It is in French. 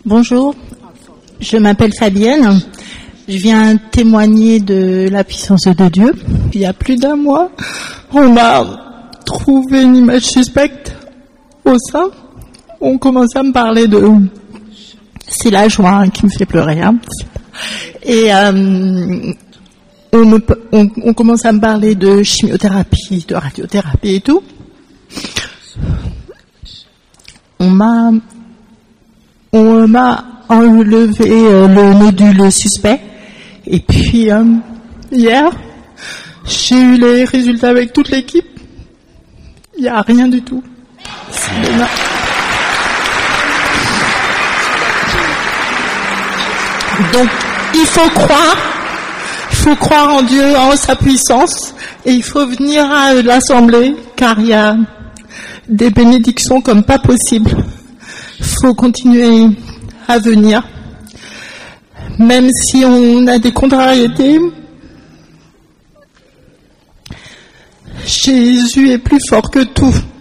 Bonjour, je m'appelle Fabienne. Je viens témoigner de la puissance de Dieu. Il y a plus d'un mois, on m'a trouvé une image suspecte au sein. On commence à me parler de... C'est la joie qui me fait pleurer. Hein. Et on commence à me parler de chimiothérapie, de radiothérapie et tout. On m'a enlevé le nodule suspect. Et puis, hier, j'ai eu les résultats avec toute l'équipe. Il n'y a rien du tout. Donc, il faut croire en Dieu, en sa puissance, et il faut venir à l'assemblée, car il y a des bénédictions comme pas possible. Il faut continuer à venir. Même si on a des contrariétés, Jésus est plus fort que tout.